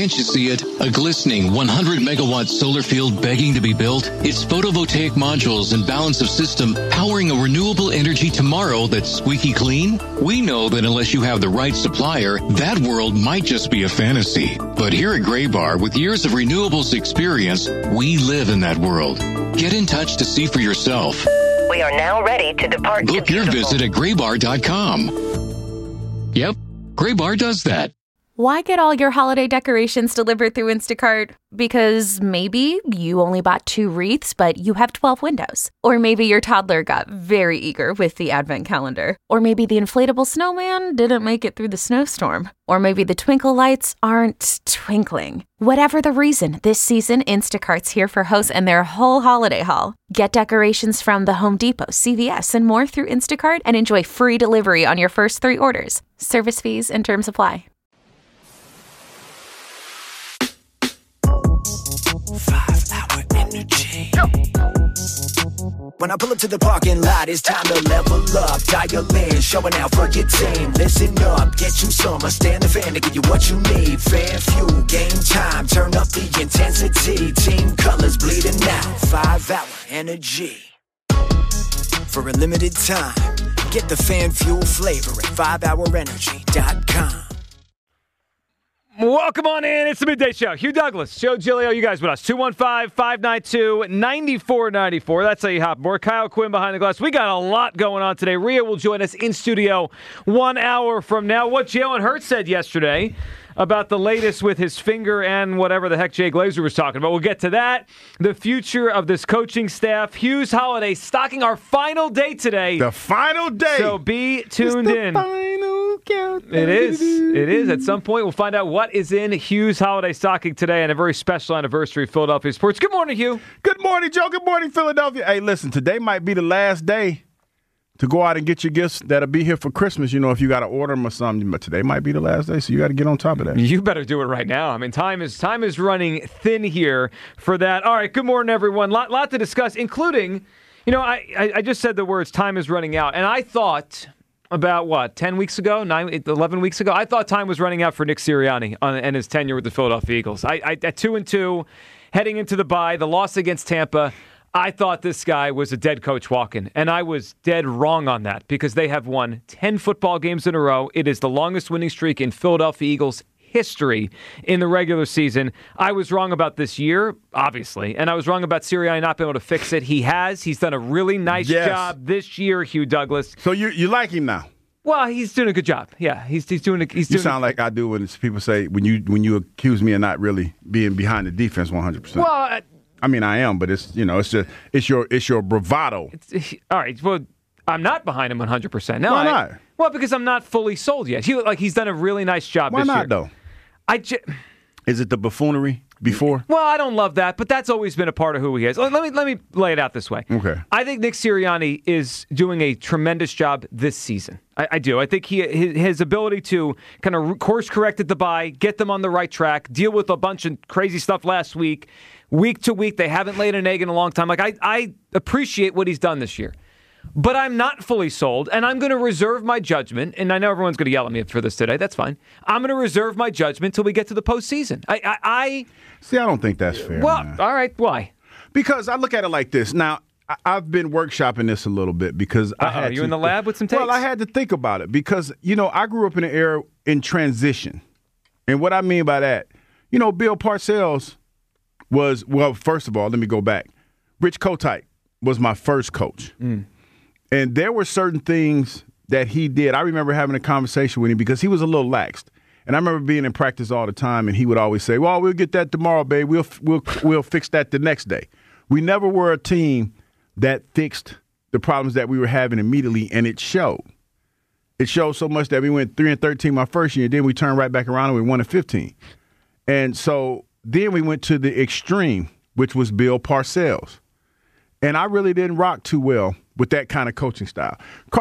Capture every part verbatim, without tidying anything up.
Can't you see it? A glistening one hundred megawatt solar field begging to be built? It's photovoltaic modules and balance of system powering a renewable energy tomorrow that's squeaky clean? We know that unless you have the right supplier, that world might just be a fantasy. But here at Graybar, with years of renewables experience, we live in that world. Get in touch to see for yourself. We are now ready to depart. Book your visit at graybar dot com. Yep, Graybar does that. Why get all your holiday decorations delivered through Instacart? Because maybe you only bought two wreaths, but you have twelve windows. Or maybe your toddler got very eager with the advent calendar. Or maybe the inflatable snowman didn't make it through the snowstorm. Or maybe the twinkle lights aren't twinkling. Whatever the reason, this season, Instacart's here for hosts and their whole holiday haul. Get decorations from the Home Depot, C V S, and more through Instacart and enjoy free delivery on your first three orders. Service fees and terms apply. Five-hour energy. When I pull up to the parking lot, it's time to level up. Dial in, showing out for your team. Listen up, get you some. I stand the fan to give you what you need. Fan fuel, game time. Turn up the intensity. Team colors bleeding out. Five-hour energy. For a limited time, get the fan fuel flavor at five hour energy dot com. Welcome on in. It's the Midday Show. Hugh Douglas, Joe Giglio, you guys with us. two one five, five nine two, nine four nine four. That's how you hop aboard. Kyle Quinn behind the glass. We got a lot going on today. Rhea will join us in studio one hour from now. What Jalen Hurts said yesterday about the latest with his finger and whatever the heck Jay Glazer was talking about. We'll get to that. The future of this coaching staff. Hugh's Holiday stocking our final day today. The final day. So be tuned it's the in. Final countdown. It is. It is. At some point, we'll find out what is in Hugh's Holiday stocking today and a very special anniversary of Philadelphia sports. Good morning, Hugh. Good morning, Joe. Good morning, Philadelphia. Hey, listen, today might be the last day to go out and get your gifts that'll be here for Christmas. You know, if you got to order them or something, but today might be the last day, so you got to get on top of that. You better do it right now. I mean, time is time is running thin here for that. All right, good morning, everyone. Lot, lot to discuss, including, you know, I, I, I just said the words, time is running out, and I thought about, what, ten weeks ago, nine, eleven weeks ago, I thought time was running out for Nick Sirianni on, and his tenure with the Philadelphia Eagles. I, I, at two and two, heading into the bye, the loss against Tampa, I thought this guy was a dead coach walking, and I was dead wrong on that because they have won ten football games in a row. It is the longest winning streak in Philadelphia Eagles history in the regular season. I was wrong about this year, obviously, and I was wrong about Sirianni not being able to fix it. He has. He's done a really nice yes. job this year, Hugh Douglas. So you you like him now? Well, he's doing a good job. Yeah, he's he's doing a, he's You doing sound like I do when people say, when you when you accuse me of not really being behind the defense one hundred percent. Well, uh, I mean, I am, but it's, you know, it's just, it's your it's your bravado. It's, all right, well, I'm not behind him one hundred percent. No, Why I, not? Well, because I'm not fully sold yet. He, like, he's done a really nice job Why this not, year. though? I ju- Is it the buffoonery before? Well, I don't love that, but that's always been a part of who he is. Let me let me lay it out this way. Okay. I think Nick Sirianni is doing a tremendous job this season. I, I do. I think he his, his ability to kind of course correct at the bye, get them on the right track, deal with a bunch of crazy stuff last week, week to week. They haven't laid an egg in a long time. Like I, I appreciate what he's done this year. But I'm not fully sold, and I'm going to reserve my judgment. And I know everyone's going to yell at me for this today. That's fine. I'm going to reserve my judgment until we get to the postseason. I, I, I See, I don't think that's fair. Well, man. all right. Why? Because I look at it like this. Now, I- I've been workshopping this a little bit because I Uh-oh, had you to, in the lab with some takes? Well, I had to think about it because, you know, I grew up in an era in transition. And what I mean by that, you know, Bill Parcells was, well, first of all, let me go back. Rich Kotite was my first coach. Mm. And there were certain things that he did. I remember having a conversation with him because he was a little laxed. And I remember being in practice all the time, and he would always say, well, we'll get that tomorrow, babe. We'll we'll we'll fix that the next day. We never were a team that fixed the problems that we were having immediately, and it showed. It showed so much that we went three and thirteen my first year, and then we turned right back around and we won at fifteen. And so then we went to the extreme, which was Bill Parcells. And I really didn't rock too well with that kind of coaching style.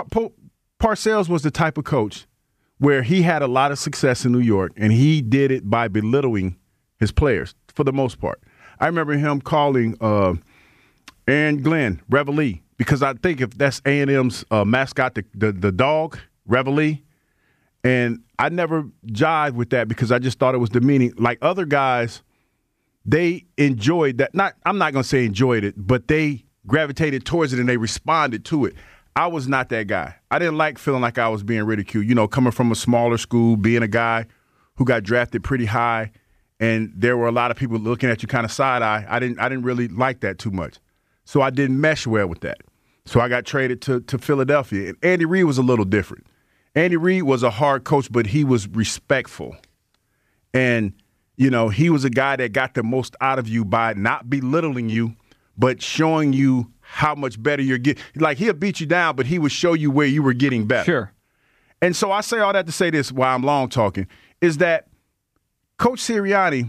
Parcells was the type of coach where he had a lot of success in New York, and he did it by belittling his players for the most part. I remember him calling uh, Aaron Glenn Reveille, because I think if that's A and M's uh, mascot, the, the the dog Reveille, And I never jived with that because I just thought it was demeaning. Like other guys, they enjoyed that. Not, I'm not going to say enjoyed it, but they gravitated towards it and they responded to it. I was not that guy. I didn't like feeling like I was being ridiculed. You know, coming from a smaller school, being a guy who got drafted pretty high, and there were a lot of people looking at you kind of side-eye. I didn't I didn't really like that too much. So I didn't mesh well with that. So I got traded to, to Philadelphia. And Andy Reid was a little different. Andy Reid was a hard coach, but he was respectful. And, you know, he was a guy that got the most out of you by not belittling you, but showing you how much better you're getting. Like, he'll beat you down, but he would show you where you were getting better. Sure. And so I say all that to say this while I'm long talking, is that Coach Sirianni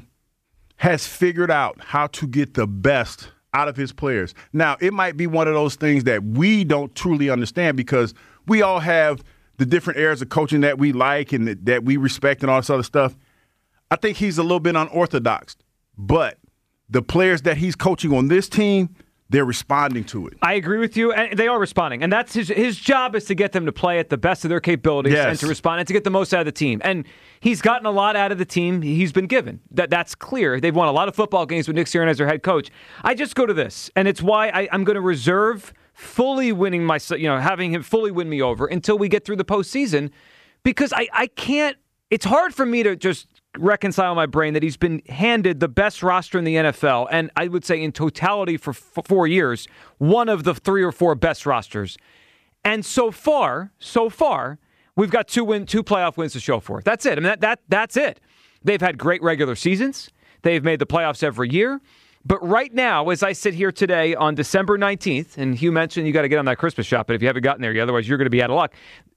has figured out how to get the best out of his players. Now, it might be one of those things that we don't truly understand because we all have the different areas of coaching that we like and that, that we respect and all this other stuff. I think he's a little bit unorthodox, but the players that he's coaching on this team, they're responding to it. I agree with you, and they are responding. And that's his his job is to get them to play at the best of their capabilities yes. and to respond and to get the most out of the team. And he's gotten a lot out of the team he's been given. That That's clear. They've won a lot of football games with Nick Sirianni as their head coach. I just go to this, and it's why I, I'm going to reserve fully winning my, you know, having him fully win me over until we get through the postseason, because I, I can't, it's hard for me to just reconcile in my brain that he's been handed the best roster in the N F L, and I would say in totality for f- four years, one of the three or four best rosters. And so far, so far, we've got two win, two playoff wins to show for it. That's it. I mean, that, that that's it. They've had great regular seasons. They've made the playoffs every year. But right now, as I sit here today on December nineteenth, and Hugh mentioned you got to get on that Christmas shop, but if you haven't gotten there yet, otherwise you're going to be out of luck.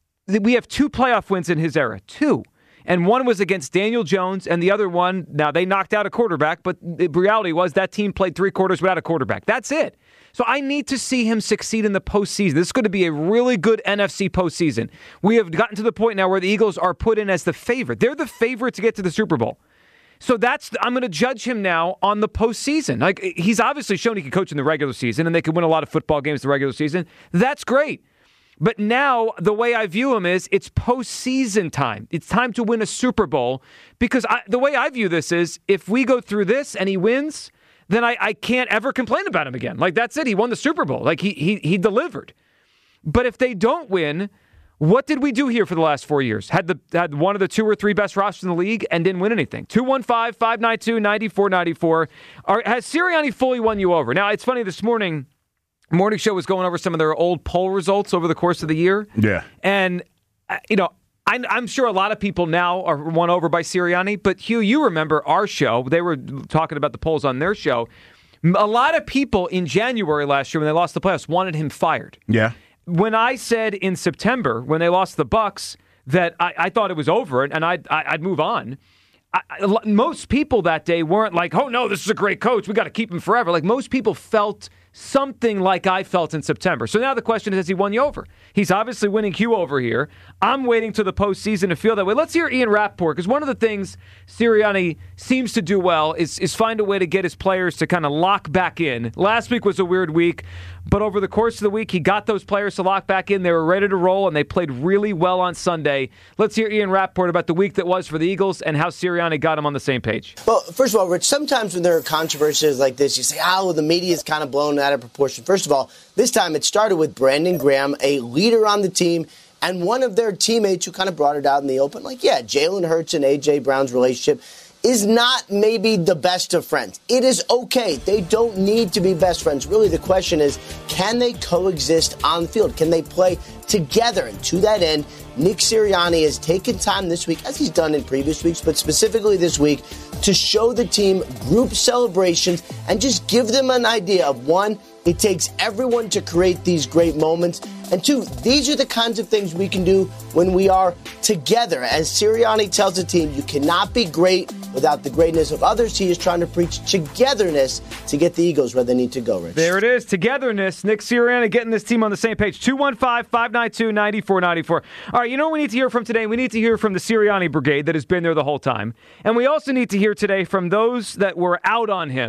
We have two playoff wins in his era. Two. And one was against Daniel Jones, and the other one, now they knocked out a quarterback, but the reality was that team played three quarters without a quarterback. That's it. So I need to see him succeed in the postseason. This is going to be a really good N F C postseason. We have gotten to the point now where the Eagles are put in as the favorite. They're the favorite to get to the Super Bowl. So that's I'm going to judge him now on the postseason. Like, he's obviously shown he can coach in the regular season, and they can win a lot of football games in the regular season. That's great. But now the way I view him is it's postseason time. It's time to win a Super Bowl, because I, the way I view this is if we go through this and he wins, then I, I can't ever complain about him again. Like, that's it. He won the Super Bowl. Like, he he he delivered. But if they don't win, what did we do here for the last four years? Had the had one of the two or three best rosters in the league and didn't win anything. two one five, five nine two, nine four nine four. Are, has Sirianni fully won you over? Now, it's funny, this morning, Morning Show was going over some of their old poll results over the course of the year. Yeah. And, uh, you know, I, I'm sure a lot of people now are won over by Sirianni, but Hugh, you remember our show. They were talking about the polls on their show. A lot of people in January last year when they lost the playoffs wanted him fired. Yeah. When I said in September, when they lost the Bucs, that I, I thought it was over and I'd, I'd move on, I, I, most people that day weren't like, oh, no, this is a great coach. We got to keep him forever. Like, most people felt something like I felt in September. So now the question is, has he won you over? He's obviously winning Hugh over here. I'm waiting to the postseason to feel that way. Let's hear Ian Rappaport, because one of the things Sirianni seems to do well is, is find a way to get his players to kind of lock back in. Last week was a weird week, but over the course of the week, he got those players to lock back in. They were ready to roll, and they played really well on Sunday. Let's hear Ian Rappaport about the week that was for the Eagles and how Sirianni got them on the same page. Well, first of all, Rich, sometimes when there are controversies like this, you say, oh, well, the media is kind of blown out of proportion. First of all, this time it started with Brandon Graham, a leader on the team, and one of their teammates who kind of brought it out in the open. Like, yeah, Jalen Hurts and A J. Brown's relationship is not maybe the best of friends. It is okay. They don't need to be best friends. Really, the question is, can they coexist on the field? Can they play together? And to that end, Nick Sirianni has taken time this week, as he's done in previous weeks, but specifically this week, to show the team group celebrations and just give them an idea of, one, it takes everyone to create these great moments. And two, these are the kinds of things we can do when we are together. As Sirianni tells the team, you cannot be great without the greatness of others. He is trying to preach togetherness to get the Eagles where they need to go, Rich. There it is, togetherness. Nick Sirianni getting this team on the same page. two one five, five nine two, nine four nine four. All right, you know what we need to hear from today? We need to hear from the Sirianni brigade that has been there the whole time. And we also need to hear today from those that were out on him,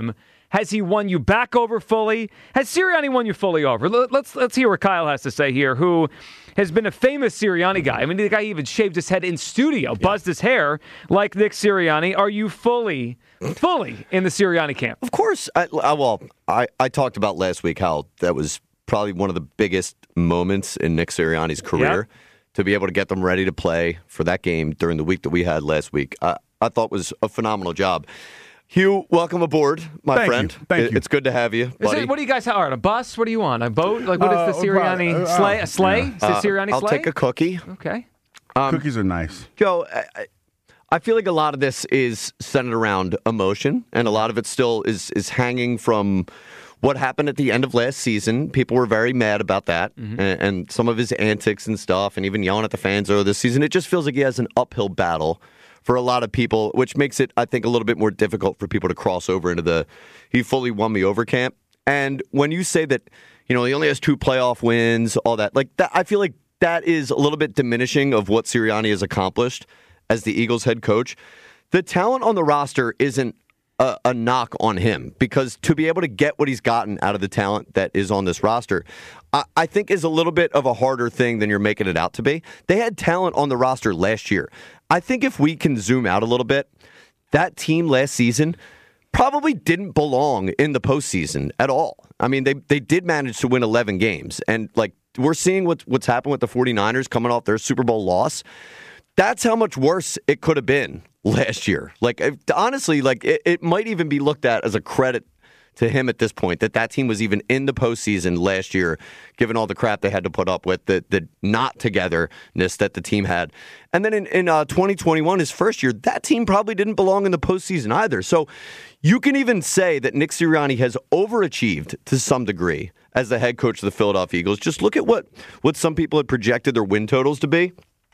Has he won you back over fully? Has Sirianni won you fully over? Let's let's hear what Kyle has to say here, who has been a famous Sirianni guy. I mean, the guy even shaved his head in studio, buzzed his hair like Nick Sirianni. Are you fully, fully in the Sirianni camp? Of course. I, I, well, I, I talked about last week how that was probably one of the biggest moments in Nick Sirianni's career, yep. to be able to get them ready to play for that game during the week that we had last week. I, I thought was a phenomenal job. Hugh, welcome aboard, my Thank friend. You. Thank it, you. It's good to have you, buddy. It, what do you guys have? On a bus? What do you want? A boat? Like what is the Sirianni uh, uh, sleigh? A sleigh? Yeah. Is it Sirianni uh, sleigh? I'll take a cookie. Okay. Um, Cookies are nice. Joe, I, I feel like a lot of this is centered around emotion, and a lot of it still is is hanging from what happened at the end of last season. People were very mad about that, mm-hmm. and, and some of his antics and stuff, and even yelling at the fans earlier this season. It just feels like he has an uphill battle for a lot of people, which makes it, I think, a little bit more difficult for people to cross over into the he fully won me over camp. And when you say that, you know, he only has two playoff wins, all that, like that, I feel like that is a little bit diminishing of what Sirianni has accomplished as the Eagles head coach. The talent on the roster isn't a, a knock on him, because to be able to get what he's gotten out of the talent that is on this roster, I, I think is a little bit of a harder thing than you're making it out to be. They had talent on the roster last year. I think if we can zoom out a little bit, that team last season probably didn't belong in the postseason at all. I mean, they they did manage to win eleven games. And, like, we're seeing what, what's happened with the 49ers coming off their Super Bowl loss. That's how much worse it could have been last year. Like, if, honestly, like it, it might even be looked at as a credit to him at this point that that team was even in the postseason last year, given all the crap they had to put up with, the the not togetherness that the team had. And then in, in uh, twenty twenty-one, his first year, that team probably didn't belong in the postseason either. So you can even say that Nick Sirianni has overachieved to some degree as the head coach of the Philadelphia Eagles. Just look at what, what some people had projected their win totals to be.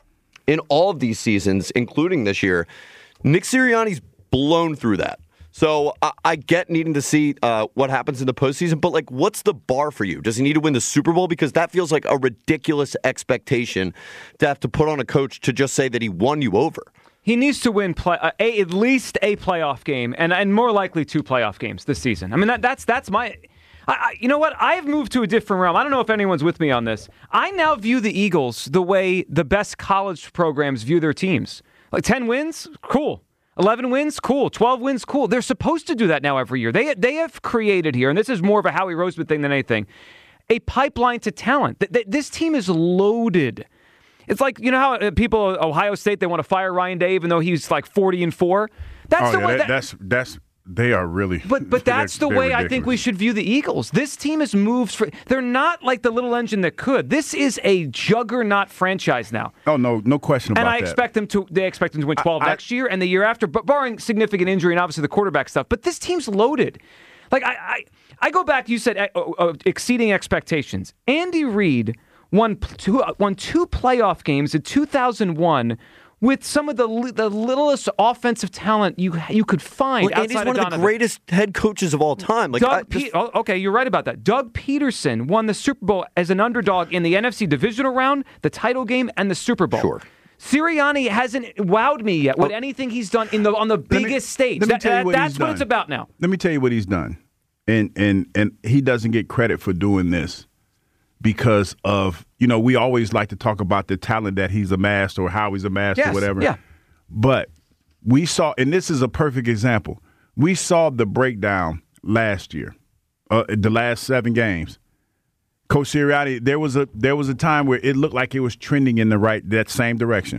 In all of these seasons, including this year, Nick Sirianni's blown through that. So I, I get needing to see uh, what happens in the postseason, but like, what's the bar for you? Does he need to win the Super Bowl? Because that feels like a ridiculous expectation to have to put on a coach to just say that he won you over. He needs to win play, uh, a, at least a playoff game, and and more likely two playoff games this season. I mean, that that's that's my. I, I, you know what? I've moved to a different realm. I don't know if anyone's with me on this. I now view the Eagles the way the best college programs view their teams. Like ten wins, cool. eleven wins, cool. twelve wins, cool. They're supposed to do that now every year. They they have created here, and this is more of a Howie Roseman thing than anything, a pipeline to talent. This team is loaded. It's like, you know how people at Ohio State, they want to fire Ryan Day even though he's like forty and four? That's oh, the yeah, way that, that's that's they are really But but that's the way I think we should view the Eagles. This team has moved for they're not like the little engine that could. This is a juggernaut franchise now. Oh no, no question about that. And I that. expect them to they expect them to win twelve I, next I, year and the year after, but barring significant injury and obviously the quarterback stuff. But this team's loaded. Like I I, I go back, you said uh, uh, exceeding expectations. Andy Reid won two uh, won two playoff games in two thousand one with some of the the littlest offensive talent you you could find. Well, Andy's outside one of, of the greatest head coaches of all time. Like, Doug I, just... Pe- oh, okay, you're right about that. Doug Peterson won the Super Bowl as an underdog in the N F C divisional round, the title game, and the Super Bowl. Sure. Sirianni hasn't wowed me yet with oh. anything he's done in the on the biggest me, stage. Let me that, tell you what that's he's what done. it's about now. Let me tell you what he's done, and and and he doesn't get credit for doing this. Because of, you know, we always like to talk about the talent that he's amassed or how he's amassed yes, or whatever. Yeah. But we saw, and this is a perfect example, we saw the breakdown last year, uh, the last seven games. Coach Sirianni, there was a there was a time where it looked like it was trending in the right, that same direction.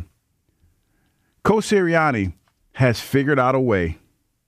Coach Sirianni has figured out a way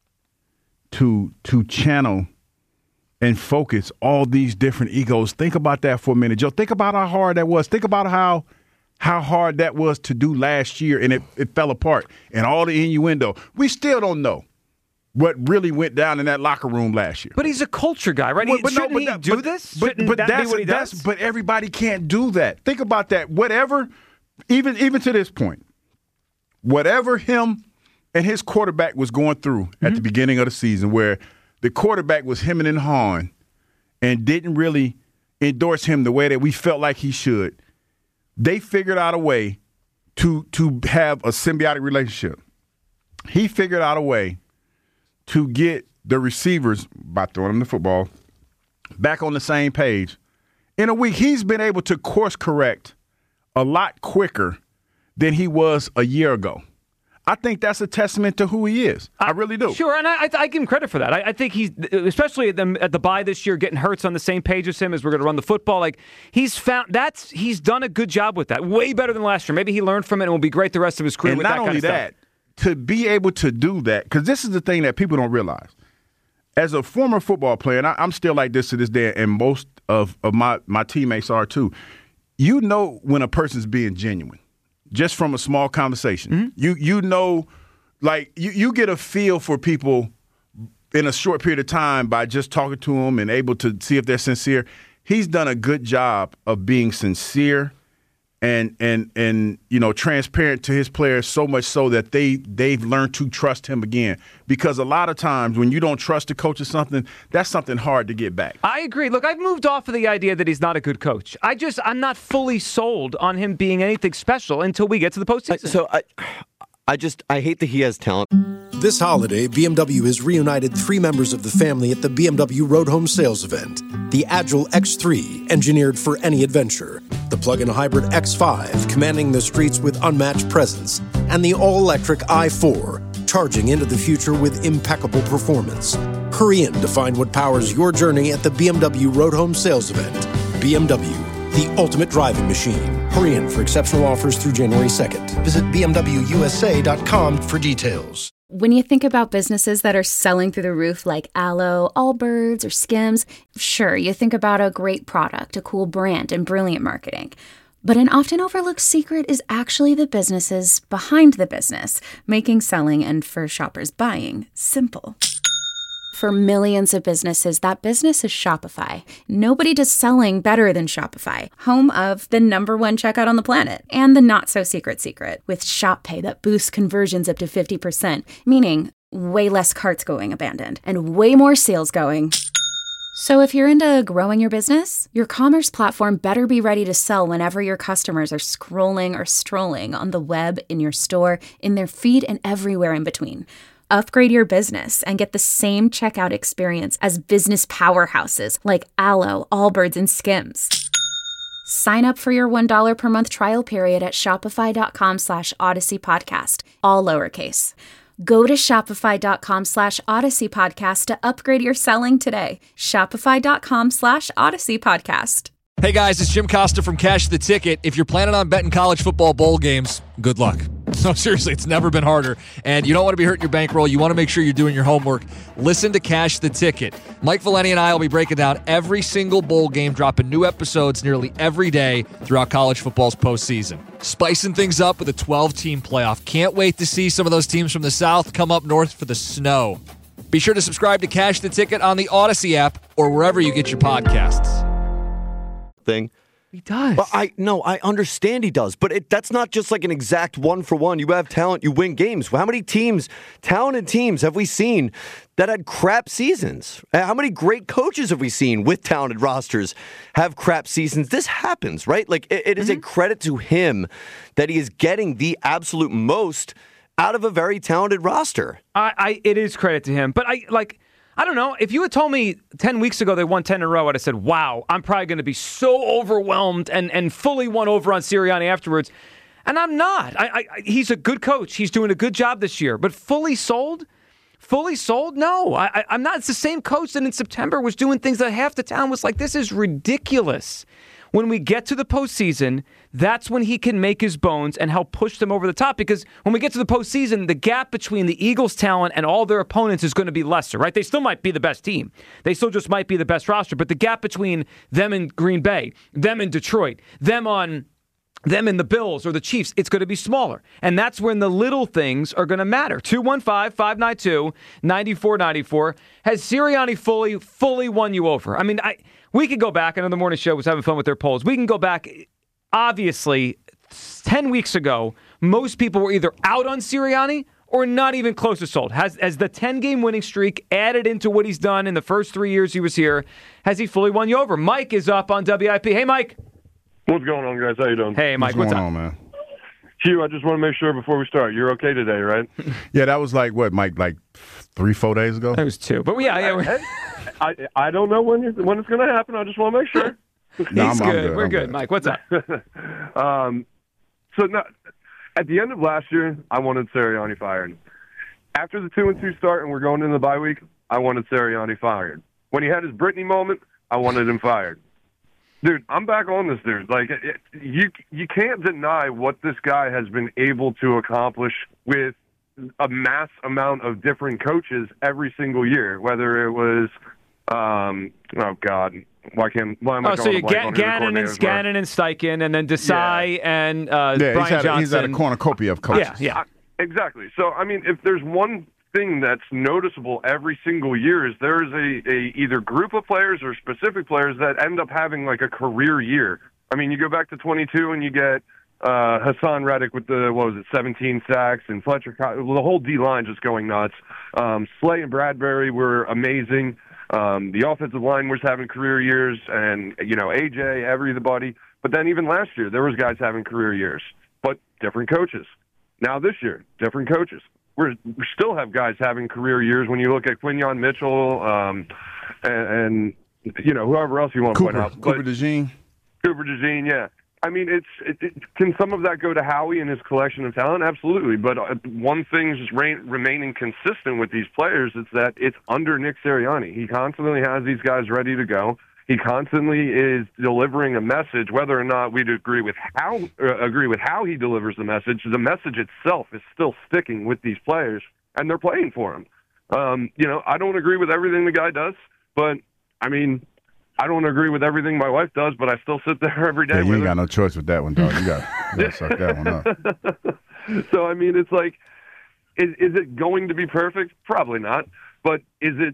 to to channel and focus all these different egos. Think about that for a minute, Joe. Think about how hard that was. Think about how how hard that was to do last year, and it, it fell apart. And all the innuendo. We still don't know what really went down in that locker room last year. But he's a culture guy, right? But, but Shouldn't no, but he that, do but, this? But, Shouldn't but that that's, be what he that's, does? But everybody can't do that. Think about that. Whatever, even even to this point, whatever him and his quarterback was going through mm-hmm. at the beginning of the season, where the quarterback was hemming and hawing and didn't really endorse him the way that we felt like he should, they figured out a way to to have a symbiotic relationship. He figured out a way to get the receivers by throwing them the football back on the same page. In a week, he's been able to course correct a lot quicker than he was a year ago. I think that's a testament to who he is. I really do. Sure, and I, I give him credit for that. I, I think he's, especially at the, at the bye this year, getting Hurts on the same page as him as we're going to run the football. Like he's found that's he's done a good job with that. Way better than last year. Maybe he learned from it and will be great the rest of his career. And with not that kind only of stuff. that, to be able to do that, because this is the thing that people don't realize. As a former football player, and I, I'm still like this to this day, and most of, of my, my teammates are too, you know when a person's being genuine, just from a small conversation. Mm-hmm. You you know, like, you, you get a feel for people in a short period of time by just talking to them and able to see if they're sincere. He's done a good job of being sincere and and and you know transparent to his players, so much so that they they've learned to trust him again. Because a lot of times when you don't trust a coach or something, that's something hard to get back. I agree. Look, I've moved off of the idea that he's not a good coach. I just I'm not fully sold on him being anything special until we get to the postseason. So I, I just I hate that he has talent. This holiday, B M W has reunited three members of the family at the B M W Road Home Sales Event. The Agile X three, engineered for any adventure. The plug-in hybrid X five, commanding the streets with unmatched presence. And the all-electric i four, charging into the future with impeccable performance. Hurry in to find what powers your journey at the B M W Road Home Sales Event. B M W, the ultimate driving machine. Hurry in for exceptional offers through January second. Visit b m w u s a dot com for details. When you think about businesses that are selling through the roof like Aloe, Allbirds, or Skims, sure, you think about a great product, a cool brand, and brilliant marketing. But an often overlooked secret is actually the businesses behind the business, making selling and, for shoppers, buying simple. For millions of businesses, that business is Shopify. Nobody does selling better than Shopify, home of the number one checkout on the planet, and the not-so-secret secret, with Shop Pay that boosts conversions up to fifty percent, meaning way less carts going abandoned, and way more sales going. So if you're into growing your business, your commerce platform better be ready to sell whenever your customers are scrolling or strolling on the web, in your store, in their feed, and everywhere in between. Upgrade your business and get the same checkout experience as business powerhouses like Aloe, Allbirds, and Skims. Sign up for your one dollar per month trial period at shopify.com slash Odyssey Podcast, all lowercase. Go to shopify.com slash Odyssey Podcast to upgrade your selling today. Shopify.com slash Odyssey Podcast. Hey guys, it's Jim Costa from Cash the Ticket. If you're planning on betting college football bowl games, good luck. No, seriously, it's never been harder. And you don't want to be hurting your bankroll. You want to make sure you're doing your homework. Listen to Cash the Ticket. Mike Valeni and I will be breaking down every single bowl game, dropping new episodes nearly every day throughout college football's postseason. Spicing things up with a twelve-team playoff. Can't wait to see some of those teams from the South come up north for the snow. Be sure to subscribe to Cash the Ticket on the Odyssey app or wherever you get your podcasts. Thing. He does. Well, I no, I understand he does, but it, that's not just like an exact one for one. You have talent, you win games. How many teams, talented teams, have we seen that had crap seasons? How many great coaches have we seen with talented rosters have crap seasons? This happens, right? Like it, it is mm-hmm. a credit to him that he is getting the absolute most out of a very talented roster. I, I it is credit to him, but I like. I don't know. If you had told me ten weeks ago they won ten in a row, I'd have said, wow, I'm probably going to be so overwhelmed and, and fully won over on Sirianni afterwards. And I'm not. I, I, he's a good coach. He's doing a good job this year. But fully sold? Fully sold? No. I, I, I'm not. It's the same coach that in September was doing things that half the town was like, this is ridiculous. When we get to the postseason, that's when he can make his bones and help push them over the top. Because when we get to the postseason, the gap between the Eagles' talent and all their opponents is going to be lesser, right? They still might be the best team. They still just might be the best roster. But the gap between them and Green Bay, them in Detroit, them on them in the Bills or the Chiefs, it's going to be smaller. And that's when the little things are going to matter. two one five, five nine two, nine four nine four. Has Sirianni fully, fully won you over? I mean, I... We could go back. I know the morning show was having fun with their polls. We can go back. Obviously, ten weeks ago, most people were either out on Sirianni or not even close to sold. Has, has the ten-game winning streak added into what he's done in the first three years he was here, has he fully won you over? Mike is up on W I P. Hey, Mike. What's going on, guys? How you doing? Hey, Mike. What's, what's going up? on, man? Hugh, I just want to make sure before we start, you're okay today, right? Yeah, that was like, what, Mike, like three, four days ago. It was two, but yeah, yeah. I I don't know when it's, when it's going to happen. I just want to make sure. No, He's I'm, I'm good. good. We're I'm good. good. Mike, what's up? um, so no, at the end of last year, I wanted Sirianni fired. After the two and two start and we're going into the bye week, I wanted Sirianni fired. When he had his Brittany moment, I wanted him fired. Dude, I'm back on this dude. Like, it, you you can't deny what this guy has been able to accomplish with a mass amount of different coaches every single year. Whether it was, um, oh God, why can't why am I Oh, going so you to blank Ga- on who the Gannon and coordinators were? Gannon and Steichen, and then Desai Yeah. and uh, Yeah, Brian he's had, a, Johnson. he's had a cornucopia of coaches. Yeah, yeah. Exactly. So, I mean, if there's one thing that's noticeable every single year is there's a, a either group of players or specific players that end up having like a career year. I mean, you go back to twenty-two and you get uh, Hassan Reddick with the, what was it, seventeen sacks, and Fletcher, well, the whole D-line just going nuts. Um, Slay and Bradbury were amazing. Um, the offensive line was having career years, and, you know, A J, everybody. But then even last year, there was guys having career years, but different coaches. Now this year, different coaches. We're, we still have guys having career years when you look at Quinyon Mitchell um, and, and, you know, whoever else you want to Cooper, point out. Cooper DeJean. Cooper DeJean, yeah. I mean, it's it, it, can some of that go to Howie and his collection of talent? Absolutely. But uh, one thing just reign, remaining consistent with these players is that it's under Nick Sirianni. He constantly has these guys ready to go. He constantly is delivering a message, whether or not we'd agree with how uh, agree with how he delivers the message. The message itself is still sticking with these players, and they're playing for him. Um, you know, I don't agree with everything the guy does, but I mean, I don't agree with everything my wife does, but I still sit there every day. Yeah, you with ain't her. got no choice with that one, dog. You got to suck that one up. So I mean, it's like, is is it going to be perfect? Probably not, but is it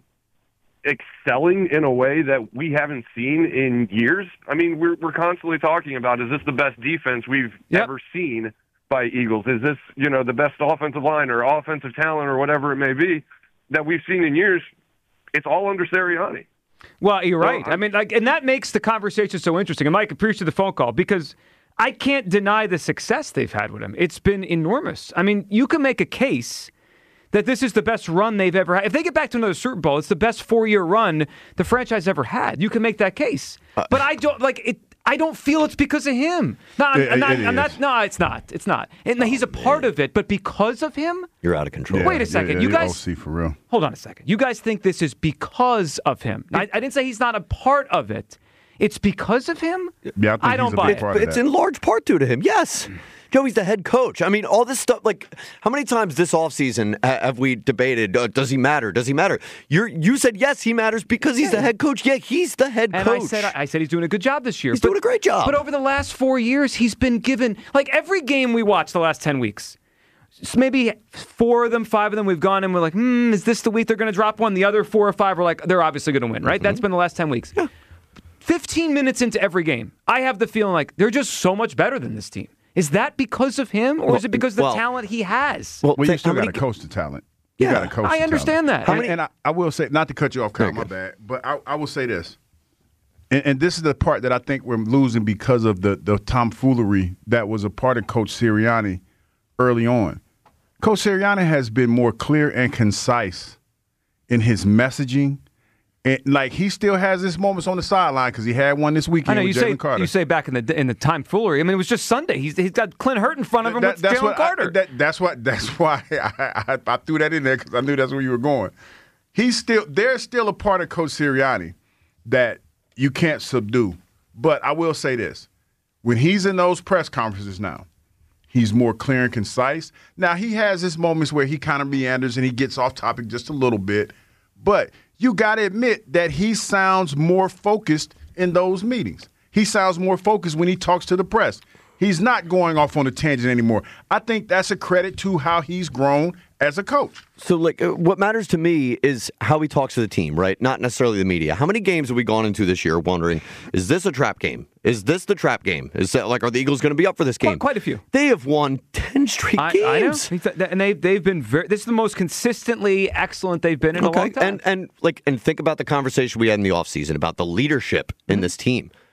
excelling in a way that we haven't seen in years? I mean, we're we're constantly talking about, is this the best defense we've Yep. ever seen by Eagles? Is this, you know, the best offensive line or offensive talent or whatever it may be that we've seen in years? It's all under Sirianni. Well, you're So, right. I I'm- mean, like, and that makes the conversation so interesting. And Mike, appreciate the phone call because I can't deny the success they've had with him. It's been enormous. I mean, you can make a case that this is the best run they've ever had. If they get back to another Super Bowl, it's the best four-year run the franchise ever had. You can make that case. But I don't like it. I don't feel it's because of him. No, I'm, It- I'm not, it I'm not. is. No, it's not. It's not. And he's a part of it. But because of him, You're out of control. Yeah, Wait a second, yeah, you yeah, guys- O C for real. hold on a second. You guys think this is because of him? I, I didn't say he's not a part of it. It's because of him? Yeah, I think I don't he's a buy big it. part But of it's that. in large part due to him. Yes. Joey's the head coach. I mean, all this stuff, like, how many times this offseason ha- have we debated, uh, does he matter? Does he matter? You're, you said, yes, he matters because he's the head coach. Yeah, he's the head And coach. I said, I said he's doing a good job this year. He's doing a great job. But over the last four years, he's been given like every game we watched the last ten weeks. So maybe four of them, five of them, we've gone and we're like, hmm, is this the week they're going to drop one? The other four or five are like, they're obviously going to win, right? Mm-hmm. That's been the last ten weeks. Yeah. fifteen minutes into every game, I have the feeling like they're just so much better than this team. Is that because of him, or Well, is it because of the well- talent he has? well, Well, you think- still how got many- to coach the talent. You Yeah, got to coach I the understand talent. that. And, and I, I will say, not to cut you off, Kyle, my bad, but I, I will say this. And, and this is the part that I think we're losing because of the, the tomfoolery that was a part of Coach Sirianni early on. Coach Sirianni has been more clear and concise in his messaging. And, like, he still has his moments on the sideline because he had one this I weekend know you with say Jalen Carter. you say back in the in the time foolery. I mean, it was just Sunday. He's he's got Clint Hurt in front of him That- with that's Jalen what Carter. I, that, that's what. That's why I, I, I threw that in there because I knew that's where you were going. He's still there's still a part of Coach Sirianni that you can't subdue. But I will say this: when he's in those press conferences now, he's more clear and concise. Now he has his moments where he kind of meanders and he gets off topic just a little bit, but you got to admit that he sounds more focused in those meetings. He sounds more focused when he talks to the press. He's not going off on a tangent anymore. I think that's a credit to how he's grown as a coach. So, like, uh, what matters to me is how he talks to the team, right? Not necessarily the media. How many games have we gone into this year wondering, is this a trap game? Is this the trap game? Is that, like, are the Eagles going to be up for this game? Quite, quite a few. They have won ten straight I, games. I know, He's- th- and they they've been very. This is the most consistently excellent they've been in a long time. And and like and think about the conversation we had in the offseason about the leadership in Mm-hmm. this team.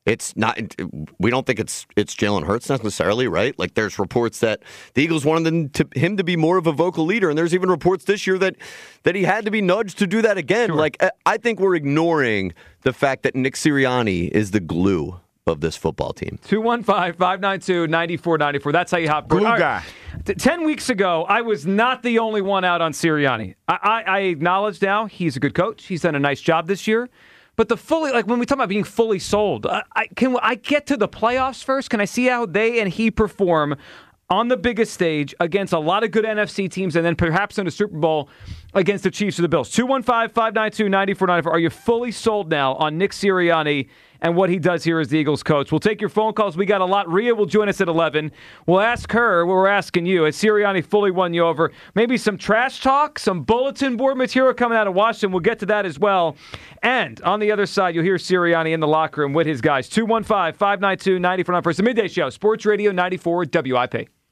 It's not. We don't think it's it's Jalen Hurts necessarily, right? Like there's reports that the Eagles wanted them to, him to be more of a vocal leader, and there's even reports this year that that he had to be nudged to do that again. Sure. Like I think we're ignoring the fact that Nick Sirianni is the glue of this football team. two one five, five nine two, nine four nine four. That's how you hop. Glue right. guy. Ten weeks ago, I was not the only one out on Sirianni. I, I, I acknowledge now he's a good coach. He's done a nice job this year. But the fully, like when we talk about being fully sold, I, I can I get to the playoffs first? Can I see how they and he perform on the biggest stage against a lot of good N F C teams, and then perhaps in the Super Bowl against the Chiefs or the Bills? two one five, five nine two, nine four nine four. Are you fully sold now on Nick Sirianni and what he does here as the Eagles coach? We'll take your phone calls. We got a lot. Rhea will join us at eleven. We'll ask her what we're asking you. Has Sirianni fully won you over? Maybe some trash talk, some bulletin board material coming out of Washington. We'll get to that as well. And on the other side, you'll hear Sirianni in the locker room with his guys. two one five, five nine two, nine four nine four. It's the Midday Show, Sports Radio ninety-four W I P.